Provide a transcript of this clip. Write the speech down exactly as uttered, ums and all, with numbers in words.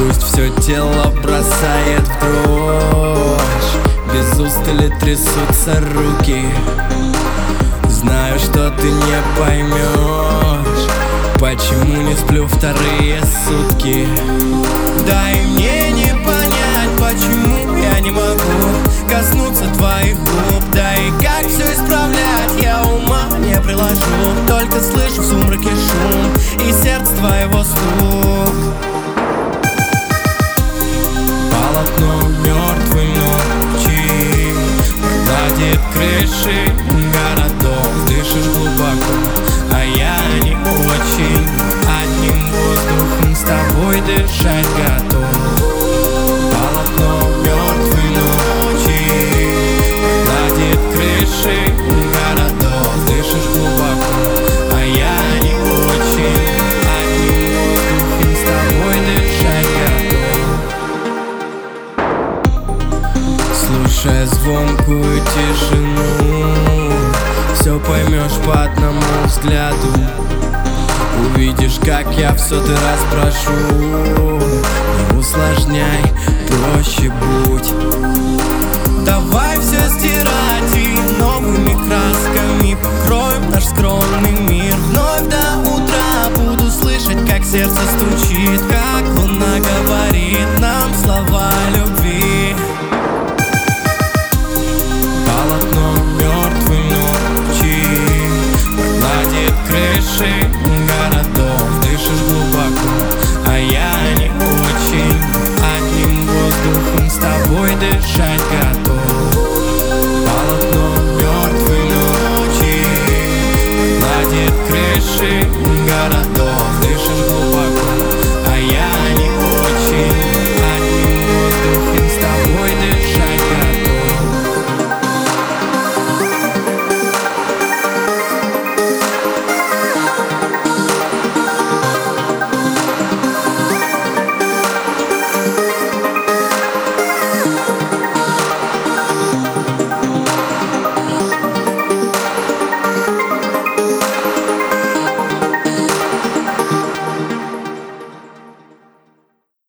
Пусть все тело бросает в дрожь, без устали трясутся руки. Знаю, что ты не поймешь, почему не сплю вторые сутки. Дай мне не понять, почему я не могу коснуться твоих губ. Да и как все исправлять, я ума не приложу. Только слышу в сумраке шум и сердце твоего стук. Полотно мертвой ночи гладит крыши городов. Дышишь глубоко, а я не очень. Одним воздухом с тобой дышать готов. Полотно мертвой ночи гладит крыши городов. Дышишь глубоко, а я не очень. Одним воздухом с тобой дышать готов. Слушая звонкую тишину, все поймешь по одному взгляду. Увидишь, как я в сотый раз прошу: не усложняй, проще будь. Давай все стирать и новыми красками покроем наш скромный мир. Вновь до утра буду слышать, как сердце стучит, как луна говорит нам слова любви.